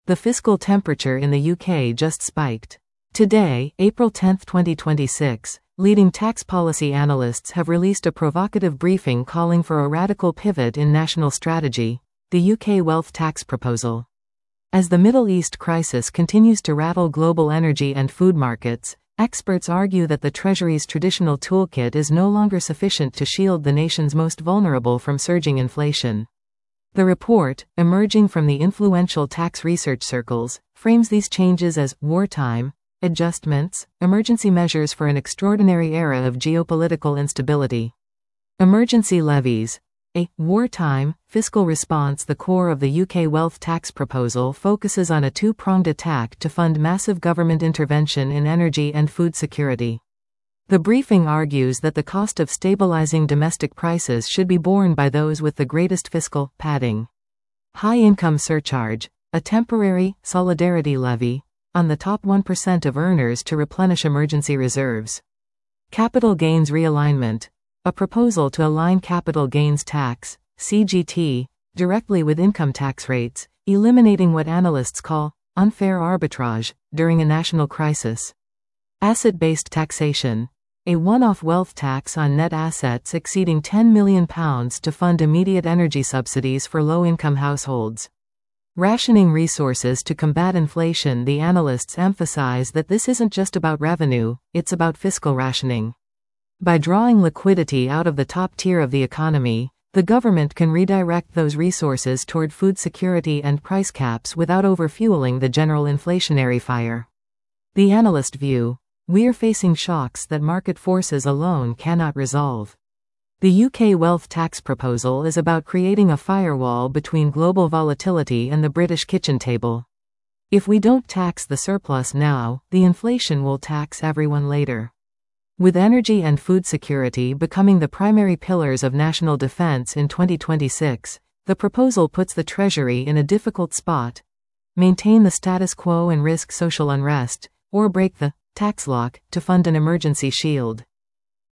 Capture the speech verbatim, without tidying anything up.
The fiscal temperature in the U K just spiked. Today, April tenth twenty twenty-six, leading tax policy analysts have released a provocative briefing calling for a radical pivot in national strategy, the U K wealth tax proposal. As the Middle East crisis continues to rattle global energy and food markets, experts argue that the Treasury's traditional toolkit is no longer sufficient to shield the nation's most vulnerable from surging inflation. The report, emerging from the influential tax research circles, frames these changes as wartime adjustments, emergency measures for an extraordinary era of geopolitical instability. Emergency levies. A wartime fiscal response. The core of the U K wealth tax proposal focuses on a two-pronged attack to fund massive government intervention in energy and food security. The briefing argues that the cost of stabilizing domestic prices should be borne by those with the greatest fiscal padding. High income surcharge, a temporary solidarity levy on the top one percent of earners to replenish emergency reserves. Capital gains realignment. A proposal to align capital gains tax, C G T, directly with income tax rates, eliminating what analysts call unfair arbitrage during a national crisis. Asset-based taxation. A one-off wealth tax on net assets exceeding ten million pounds to fund immediate energy subsidies for low-income households. Rationing resources to combat inflation. The analysts emphasize that this isn't just about revenue, it's about fiscal rationing. By drawing liquidity out of the top tier of the economy, the government can redirect those resources toward food security and price caps without overfueling the general inflationary fire. The analyst view: we're facing shocks that market forces alone cannot resolve. The U K wealth tax proposal is about creating a firewall between global volatility and the British kitchen table. If we don't tax the surplus now, the inflation will tax everyone later. With energy and food security becoming the primary pillars of national defense in twenty twenty-six, the proposal puts the Treasury in a difficult spot: maintain the status quo and risk social unrest, or break the tax lock to fund an emergency shield.